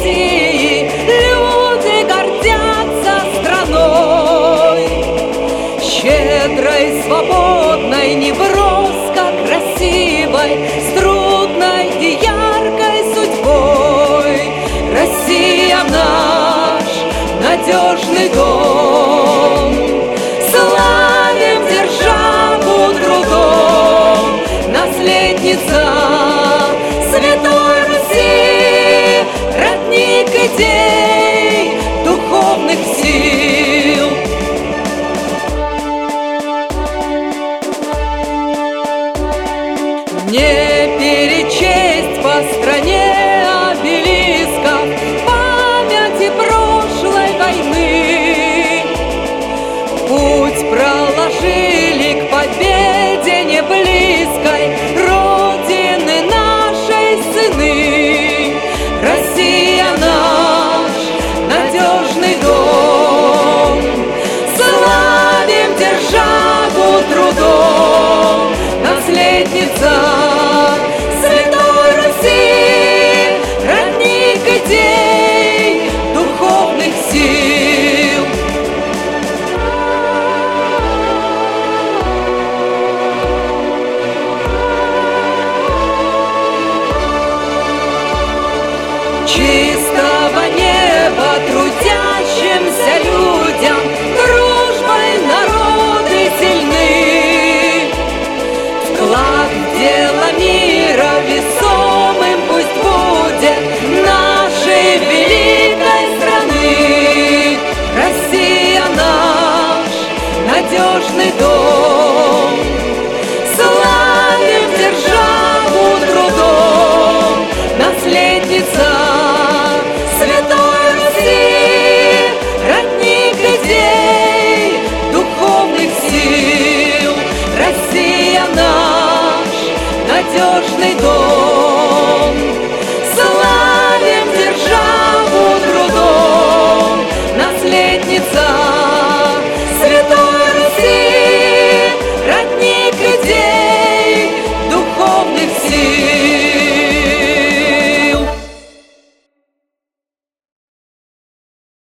России люди гордятся страной, щедрой, свободной, неброско красивой, с трудной и яркой судьбой. Россия наш надежный дом, славим державу трудом, наследница Святой Руси, родник идей, духовных сил. Не перечесть по стране обелисков памяти прошлой войны. Путь проложили к победе неблизкой Родины нашей сыны. Россия наш надежный дом, славим державу трудом, наследница Святой Руси, родник идей, духовных сил. Чистого неба трудящимся людям дружбой народы сильны. Вклад в дело мира весомым пусть будет нашей великой страны. Россия наш надежный дом, славим державу трудом, наследница Святой Руси, родник идей, духовных сил. Россия наш надежный дом.